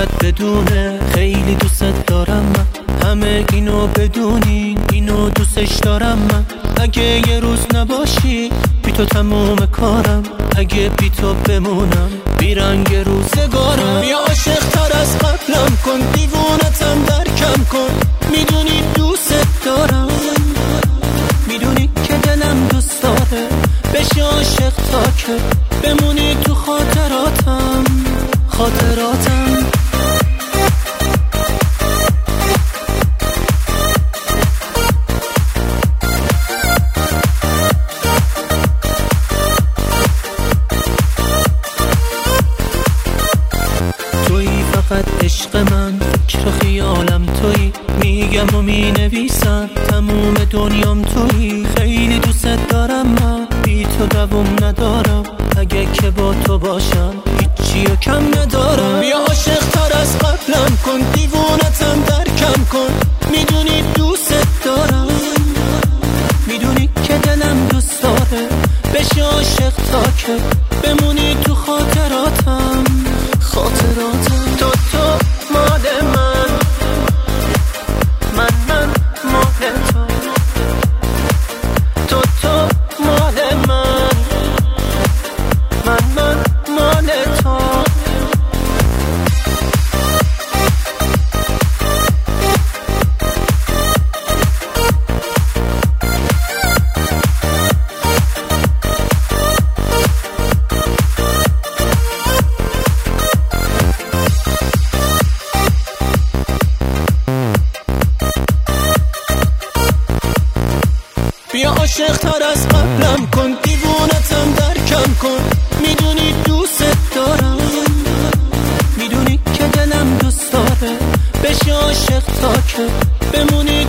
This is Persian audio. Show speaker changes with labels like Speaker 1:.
Speaker 1: بدونه خیلی دوست دارم من، همه اینو بدونین، اینو دوستش دارم من. اگه یه روز نباشی بی تو تموم کارم، اگه بی تو بمونم بیرنگ روزگارم. بیا عاشق تر از قبلم کن، دیوونتم درکم کن، میدونی دوست دارم، میدونی که دلم دوست داره بشی عاشق تا که بمونی تو خاطراتم. تویی فقط عشق من، فکر خیالم تویی، میگم و مینویسم تموم دنیام تویی. خیلی دوست دارم من، بی تو دوام ندارم، اگه که با تو باشم هیچی و کم ندارم. بیا عاشق تر از قبلم کن، دیوونتم درکم کن، میدونی دوست دارم، میدونی که دلم دوست داره بشی عاشق تا که بمونی تو خاطراتم. تو مال من، من مال تو، تو مال من، من مال تو. بیا عاشق تر از قبلم کن، دیوونتم درکم کن، میدونی دوست دارم، میدونی که دلم دوست داره بشی عاشق تا که بمونی